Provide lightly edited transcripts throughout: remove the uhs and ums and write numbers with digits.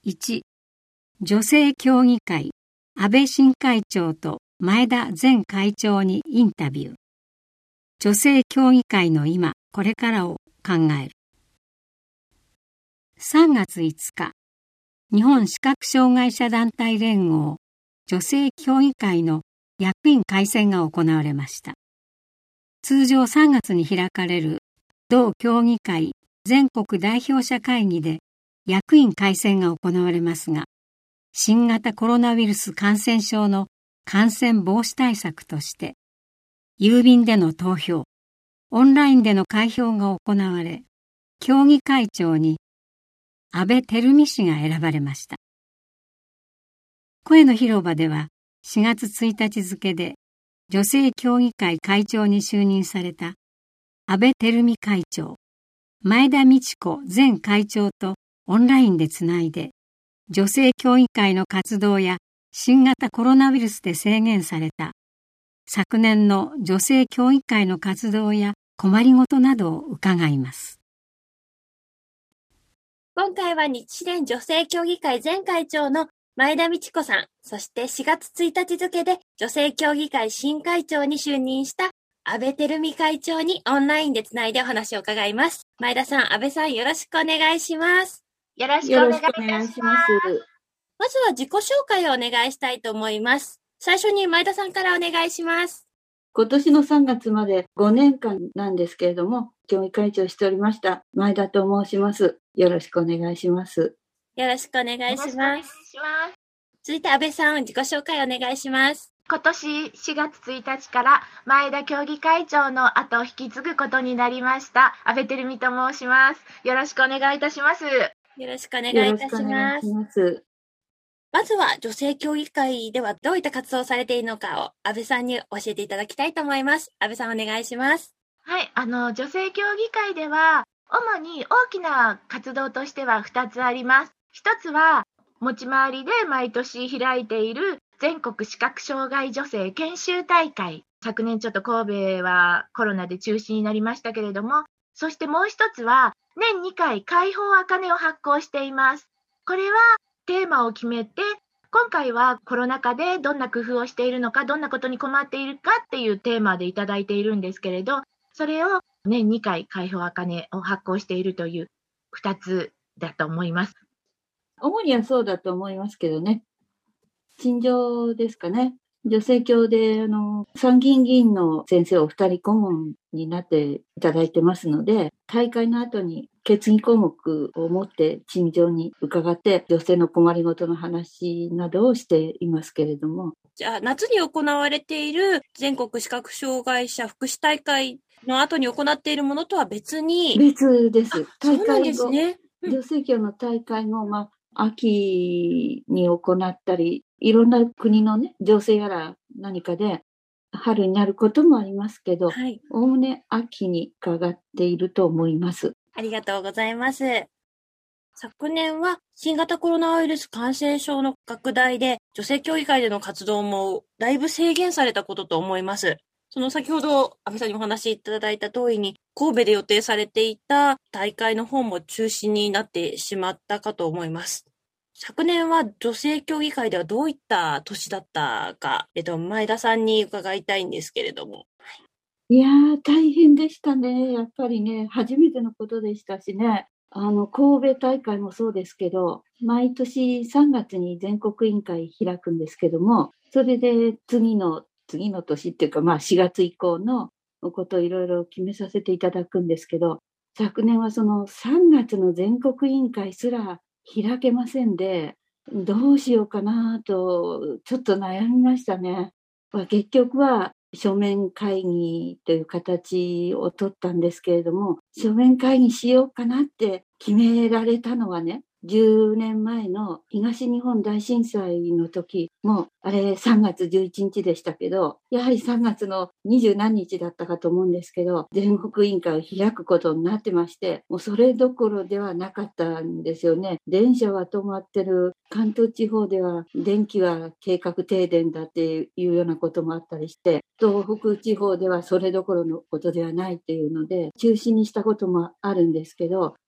1、女性協議会安倍新会長と前田前会長にインタビュー。女性協議会の今、これからを考える。3月5日、日本視覚障害者団体連合女性協議会の役員改選が行われました。通常3月に開かれる同協議会全国代表者会議で役員改選が行われますが、新型コロナウイルス感染症の感染防止対策として、郵便での投票、オンラインでの開票が行われ、協議会長に安倍照美氏が選ばれました。声の広場では4月1日付で女性協議会会長に就任された安倍照美会長、前田美智子前会長とオンラインでつないで、女性協議会の活動や新型コロナウイルスで制限された昨年の女性協議会の活動や困りごとなどを伺います。 今回は日蓮女性協議会前会長の前田美智子さん、そして4月1日付で女性協議会新会長に就任した安倍照美会長にオンラインでつないでお話を伺います。前田さん、安倍さん、よろしくお願いします。 よろしくお願いいたします。 まずは自己紹介をお願いしたいと思います。最初に前田さんからお願いします。 今年の3月まで5年間なんですけれども、協議会長をしておりました前田と申します。よろしくお願いします。 よろしくお願いします。続いて安倍さん、自己紹介お願いします。 今年4月1日から前田協議会長の後を引き継ぐことになりました安倍照美と申します。よろしくお願いいたします。 よろしくお願いいたします。まずは女性協議会ではどういった活動をされているのかを安倍さんに教えていただきたいと思います。安倍さんお願いします。 はい、女性協議会では主に大きな活動としては2つあります。1つは持ち回りで毎年開いている全国視覚障害女性研修大会。昨年ちょっと神戸はコロナで中止になりましたけれども、そしてもう一つは年2回開放茜を発行しています。これはテーマを決めて、今回はコロナ禍でどんな工夫をしているのか、どんなことに困っているかっていうテーマでいただいているんですけれど、それを年2回開放茜を発行しているという2つだと思います。 主にはそうだと思いますけどね。陳情ですかね。女性協で参議院議員の先生お二人顧問になっていただいてますので、大会の後に決議項目を持って陳情に伺って女性の困りごとの話などをしていますけれども。 じゃあ夏に行われている全国視覚障害者福祉大会の後に行っているものとは別に。 別です。 大会後、そうなんですね。 女性協の大会後、秋に行ったり、いろんな国のね、情勢やら何かで春になることもありますけど、おおむね秋に伺っていると思います。 ありがとうございます。昨年は新型コロナウイルス感染症の拡大で女性協議会での活動もだいぶ制限されたことと思います。その先ほど安倍さんにお話しいただいた通りに神戸で予定されていた大会の方も中止になってしまったかと思います。昨年は女性協議会ではどういった年だったか、前田さんに伺いたいんですけれども。 いやー、大変でしたね。やっぱりね、初めてのことでしたしね。神戸大会もそうですけど、毎年3月に全国委員会開くんですけども、それで次の年っていうか、4月以降のことをいろいろ決めさせていただくんですけど、昨年はその3月の全国委員会すら開けませんで、どうしようかなと、ちょっと悩みましたね。結局は書面会議という形を取ったんですけれども、書面会議しようかなって決められたのはね、10年前の東日本大震災の時も、あれ3月11日でしたけど、やはり3月の20何日だったかと思うんですけど、全国委員会を開くことになってまして、もうそれどころではなかったんですよね。電車は止まってる、関東地方では電気は計画停電だっていうようなこともあったりして、東北地方ではそれどころのことではないっていうので、中止にしたこともあるんですけど、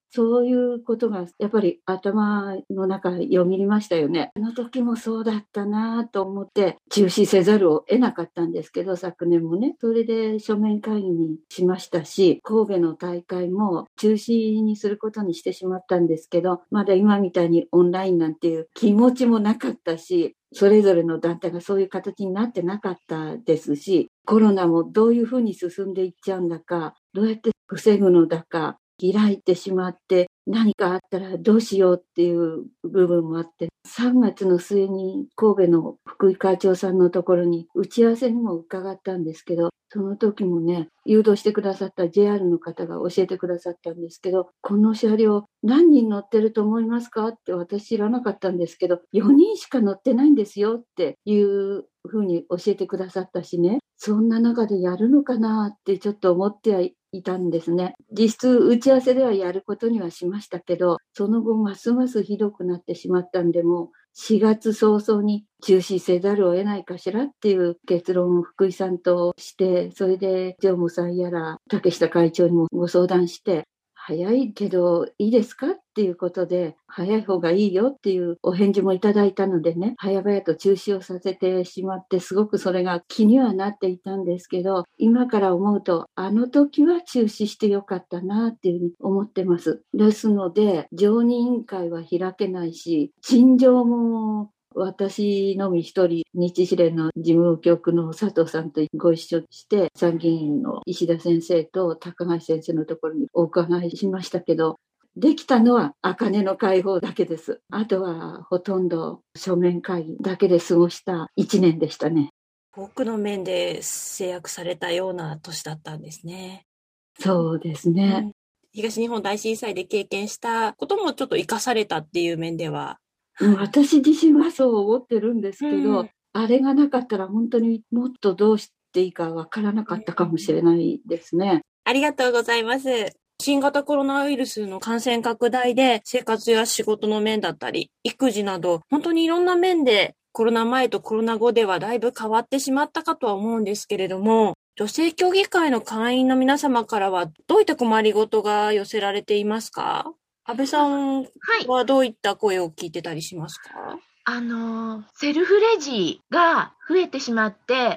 そういうことがやっぱり頭の中よぎりましたよね。あの時もそうだったなと思って中止せざるを得なかったんですけど、昨年もね。それで書面会議にしましたし、神戸の大会も中止にすることにしてしまったんですけど、まだ今みたいにオンラインなんていう気持ちもなかったし、それぞれの団体がそういう形になってなかったですし、コロナもどういうふうに進んでいっちゃうんだか、どうやって防ぐのだか、開いてしまって何かあったらどうしようっていう部分もあって、3月の末に神戸の福井会長さんのところに打ち合わせにも伺ったんですけど、その時もね、誘導してくださった JR の方が教えてくださったんですけど、この車両何人乗ってると思いますかって私知らなかったんですけど、4人しか乗ってないんですよっていうふうに教えてくださったしね、そんな中でやるのかなってちょっと思ってはいたんですね。実質打ち合わせではやることにはしましたけど、その後ますますひどくなってしまったんで、もう4月早々に中止せざるを得ないかしらっていう結論を福井さんとして、それで常務さんやら竹下会長にもご相談して、早いけどいいですかっていうことで、早い方がいいよっていうお返事もいただいたのでね、早々と中止をさせてしまって、すごくそれが気にはなっていたんですけど、今から思うと、あの時は中止してよかったなっていうふうに思ってます。ですので、常任委員会は開けないし、陳情も私のみ一人、日支連の事務局の佐藤さんとご一緒して、参議院の石田先生と高橋先生のところにお伺いしましたけど、できたのは茜の解放だけです。あとはほとんど書面会議だけで過ごした1年でしたね。 多くの面で制約されたような年だったんですね。 そうですね。 東日本大震災で経験したこともちょっと生かされたっていう面では。 私自身はそう思ってるんですけど、あれがなかったら本当にもっとどうしていいかわからなかったかもしれないですね。 ありがとうございます。新型コロナウイルスの感染拡大で生活や仕事の面だったり、育児など本当にいろんな面でコロナ前とコロナ後ではだいぶ変わってしまったかとは思うんですけれども、女性協議会の会員の皆様からはどういった困りごとが寄せられていますか？安倍さんはどういった声を聞いてたりしますか？ セルフレジが増えてしまって、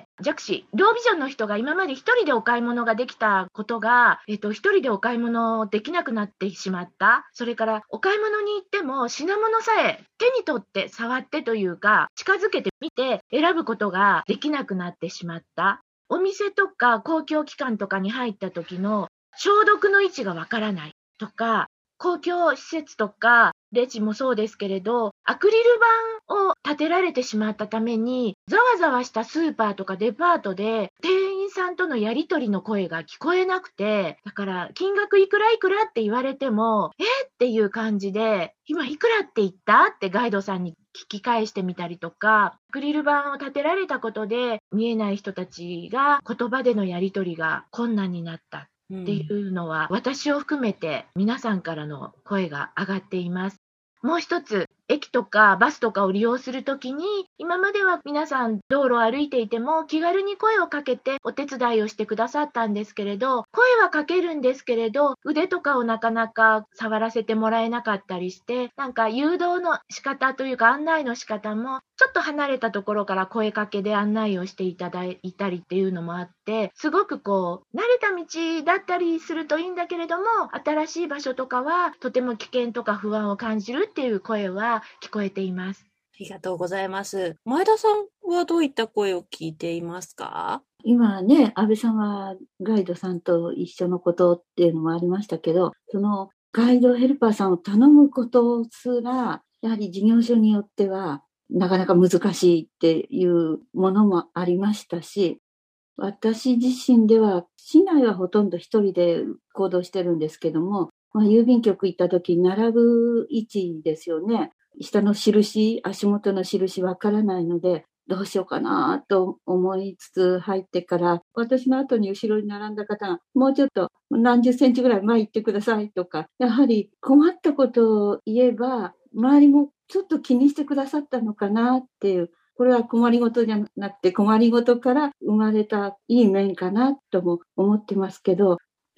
弱視、ロービジョンの人が今まで一人でお買い物ができたことが、一人でお買い物できなくなってしまった。それからお買い物に行っても品物さえ手に取って触ってというか、近づけてみて選ぶことができなくなってしまった。お店とか公共機関とかに入った時の消毒の位置がわからないとか、公共施設とかレジもそうですけれど、アクリル板を立てられてしまったために、ざわざわしたスーパーとかデパートで店員さんとのやり取りの声が聞こえなくて、だから金額いくらいくらって言われても、っていう感じで、今いくらって言ったってガイドさんに聞き返してみたりとか、アクリル板を立てられたことで見えない人たちが言葉でのやり取りが困難になったっていうのは、私を含めて皆さんからの声が上がっています。もう一つ、駅とかバスとかを利用するときに、今までは皆さん道路を歩いていても気軽に声をかけてお手伝いをしてくださったんですけれど、声はかけるんですけれど、腕とかをなかなか触らせてもらえなかったりして、なんか誘導の仕方というか案内の仕方も、ちょっと離れたところから声かけで案内をしていただいたりっていうのもあって、すごく慣れた道だったりするといいんだけれども、新しい場所とかはとても危険とか不安を感じるっていう声は聞こえています。 ありがとうございます。前田さんはどういった声を聞いていますか？ 今ね、安倍さんはガイドさんと一緒のことっていうのもありましたけど、そのガイドヘルパーさんを頼むことすら、やはり事業所によってはなかなか難しいっていうものもありましたし、私自身では市内はほとんど一人で行動してるんですけども、郵便局行った時に並ぶ位置ですよね。下の印、足元の印わからないので、どうしようかなと思いつつ入ってから、私の後に後ろに並んだ方が、もうちょっと何十センチぐらい前行ってくださいとか、やはり困ったことを言えば、周りもちょっと気にしてくださったのかなっていう、これは困りごとじゃなくて困りごとから生まれたいい面かなとも思ってますけど、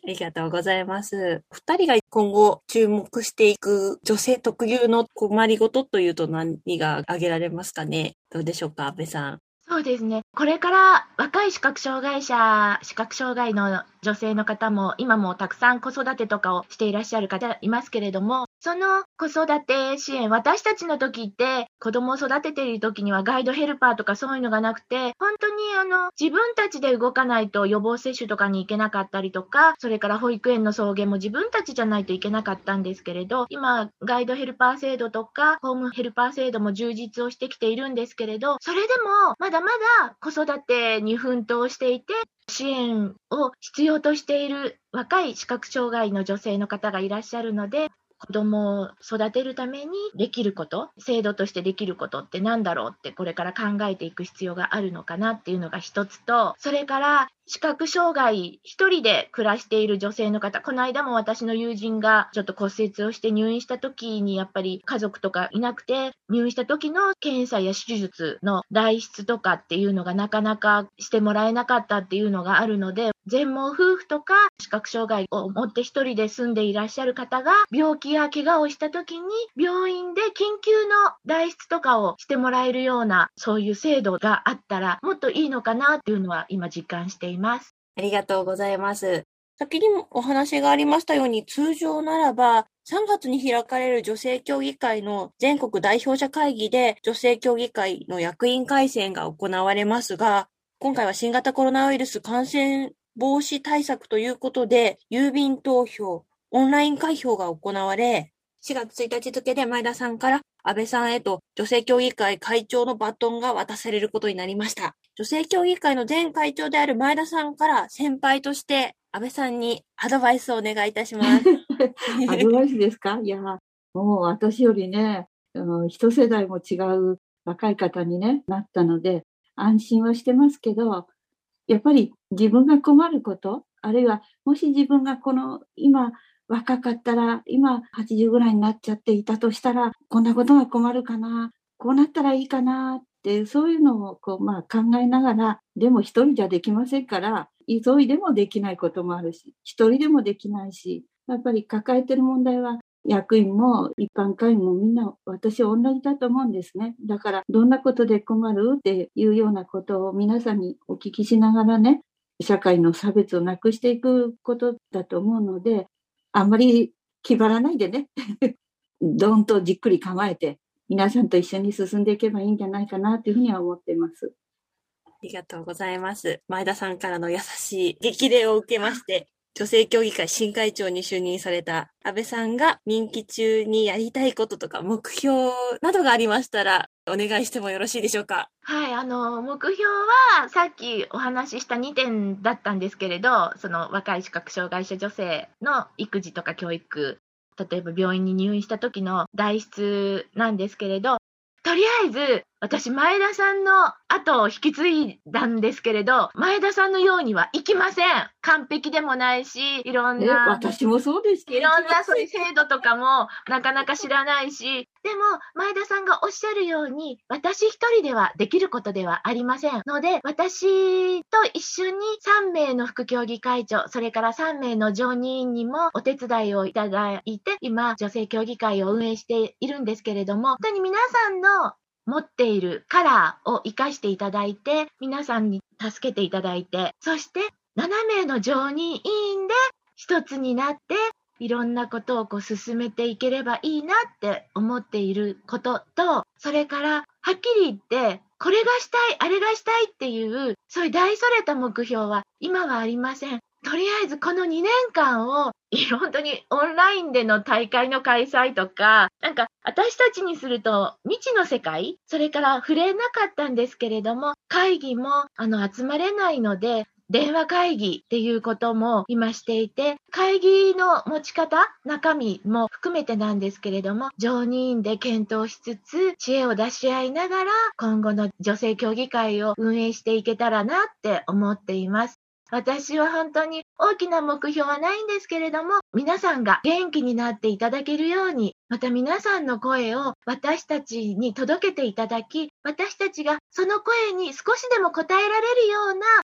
ありがとうございます。二人が今後注目していく女性特有の困りごとというと何が挙げられますかね。どうでしょうか、安倍さん。 そうですね。これから若い視覚障害の女性の方も今もたくさん子育てとかをしていらっしゃる方いますけれども、その子育て支援、私たちの時って子供を育てている時にはガイドヘルパーとかそういうのがなくて、本当に自分たちで動かないと予防接種とかに行けなかったりとか、それから保育園の送迎も自分たちじゃないといけなかったんですけれど、今ガイドヘルパー制度とかホームヘルパー制度も充実をしてきているんですけれど、それでもまだまだ子育てに奮闘していて、支援を必要としている若い視覚障害の女性の方がいらっしゃるので、子供を育てるためにできること、制度としてできることって何だろうってこれから考えていく必要があるのかなっていうのが一つと、それから視覚障害一人で暮らしている女性の方、この間も私の友人がちょっと骨折をして入院した時にやっぱり家族とかいなくて、入院した時の検査や手術の代筆とかっていうのがなかなかしてもらえなかったっていうのがあるので、全盲夫婦とか視覚障害を持って一人で住んでいらっしゃる方が病気や怪我をした時に病院で緊急の代筆とかをしてもらえるようなそういう制度があったらもっといいのかなっていうのは今実感しています。 ありがとうございます。先にもお話がありましたように、通常ならば3月に開かれる女性協議会の全国代表者会議で女性協議会の役員改選が行われますが、今回は新型コロナウイルス感染防止対策ということで、郵便投票、オンライン開票が行われ、4月1日付で前田さんから安倍さんへと女性協議会会長のバトンが渡されることになりました。女性協議会の前会長である前田さんから先輩として安倍さんにアドバイスをお願いいたします。 アドバイスですか？いや、もう私よりね、一世代も違う若い方にね、なったので、安心はしてますけど、やっぱり自分が困ること、あるいはもし自分が今若かったら、今80ぐらいになっちゃっていたとしたら、こんなことが困るかな、こうなったらいいかなって、そういうのを考えながら、でも一人じゃできませんから、急いでもできないこともあるし、一人でもできないし、やっぱり抱えてる問題は役員も一般会員もみんな私は同じだと思うんですね。だからどんなことで困るっていうようなことを皆さんにお聞きしながらね、社会の差別をなくしていくことだと思うので、あんまり気張らないでねどんとじっくり構えて皆さんと一緒に進んでいけばいいんじゃないかなというふうには思っています。 ありがとうございます。前田さんからの優しい激励を受けまして、女性協議会新会長に就任された安倍さんが任期中にやりたいこととか目標などがありましたらお願いしてもよろしいでしょうか？ はい、目標はさっきお話しした2点だったんですけれど、その若い視覚障害者女性の育児とか教育、例えば病院に入院した時の代筆なんですけれど、とりあえず私前田さんの後を引き継いだんですけれど、前田さんのようにはいきません。完璧でもないし、いろんな私もそうです。 いろんなそういう制度とかもなかなか知らないし、でも前田さんがおっしゃるように私一人ではできることではありませんので、私と一緒に3名の副協議会長、それから3名の常任委員にもお手伝いをいただいて、今女性協議会を運営しているんですけれども、本当に皆さんの持っているカラーを生かしていただいて、皆さんに助けていただいて、そして7名の常任委員で一つになっていろんなことを進めていければいいなって思っていることと、それからはっきり言ってこれがしたいあれがしたいっていうそういう大それた目標は今はありません。とりあえずこの2年間を本当にオンラインでの大会の開催とか、なんか私たちにすると未知の世界、それから触れなかったんですけれども、会議も集まれないので電話会議っていうことも今していて、会議の持ち方、中身も含めてなんですけれども、常任委員で検討しつつ知恵を出し合いながら今後の女性協議会を運営していけたらなって思っています。私は本当に大きな目標はないんですけれども、皆さんが元気になっていただけるように、また皆さんの声を私たちに届けていただき、私たちがその声に少しでも応えられるような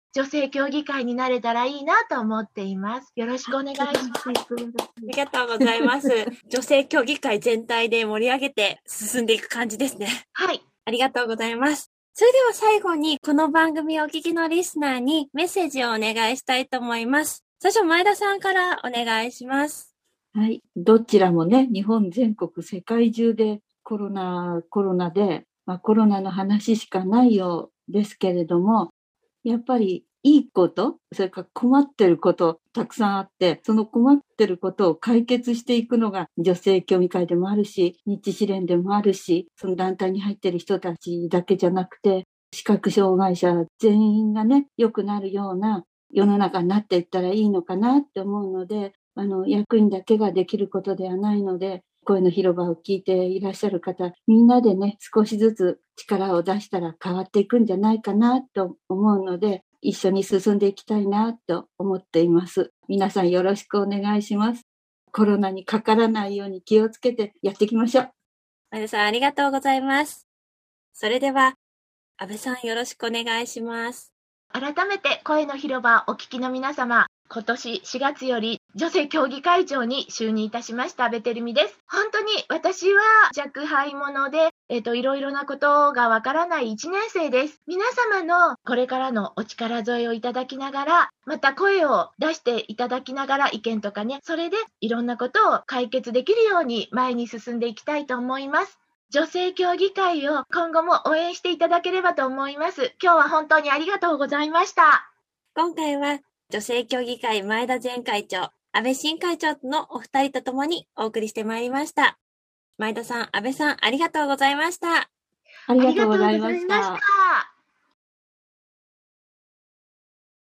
女性協議会になれたらいいなと思っています。よろしくお願いします。 ありがとうございます。女性協議会全体で盛り上げて進んでいく感じですね。 はい。 ありがとうございます。それでは最後にこの番組をお聞きのリスナーにメッセージをお願いしたいと思います。最初前田さんからお願いします。 はい。どちらもね、日本全国世界中でコロナで、コロナの話しかないようですけれども、やっぱりいいこと、それから困ってることたくさんあって、その困ってることを解決していくのが女性協議会でもあるし、日支連でもあるし、その団体に入ってる人たちだけじゃなくて、視覚障害者全員がね、良くなるような世の中になっていったらいいのかなって思うので、役員だけができることではないので、声の広場を聞いていらっしゃる方、みんなでね、少しずつ力を出したら変わっていくんじゃないかなと思うので、一緒に進んでいきたいなと思っています。皆さんよろしくお願いします。コロナにかからないように気をつけてやっていきましょう。 前田さんありがとうございます。それでは、安倍さんよろしくお願いします。 改めて声の広場お聞きの皆様、今年4月より女性協議会長に就任いたしました安倍照美です。本当に私は若輩者で、いろいろなことがわからない1年生です。皆様のこれからのお力添えをいただきながら、また声を出していただきながら意見とかね、それでいろんなことを解決できるように前に進んでいきたいと思います。女性協議会を今後も応援していただければと思います。今日は本当にありがとうございました。 今回は女性協議会前田前会長、安倍新会長のお二人とともにお送りしてまいりました。前田さん、安倍さん、ありがとうございました。 ありがとうございました。